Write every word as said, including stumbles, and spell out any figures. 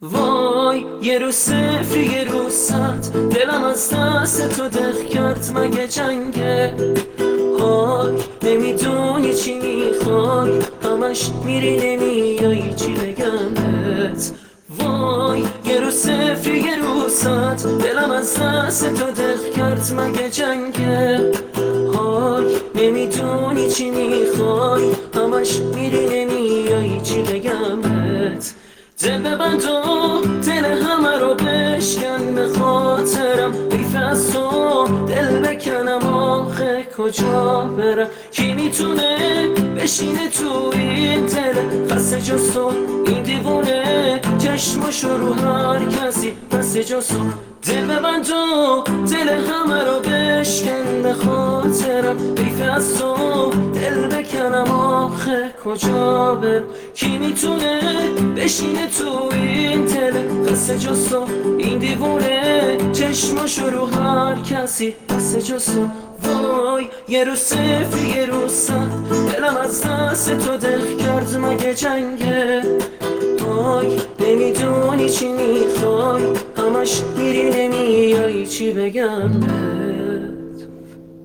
وای یه روز صفر یه روز صد، دلم از دست تو دق کرد مگه جنگه؟ های نمیدونی چی میخوای، همش میری نمیایی چی بگمت؟ وای یه روز صفر یه روز صد، دلم از دست تو دق کرد مگه جنگه؟ های نمیدونی چی میخوای، همش میری نمیایی چی بگمت؟ دل ببند و دل همه رو بشکن، به خاطرم حیف از تو دل بکنم، آخه کجا برم؟ کی میتونه بشینه تو این دل خسته جز تو؟ این دیوونه چشمشو رو هر کسی بس جز تو. دل ببند و دل همه رو بشکن، به خاطرم حیف از تو دل بکنم، آخه کجا برم؟ کی میتونه بشینه تو این دل خسته جز تو؟ این دیوونه چشمشو رو هر کسی بس جز تو. وای یه روز صفر یه روز صد، دلم از دست تو دق کرد مگه جنگه؟ وای نمیدونی چی میخوای، همش میری نمیایی چی بگم؟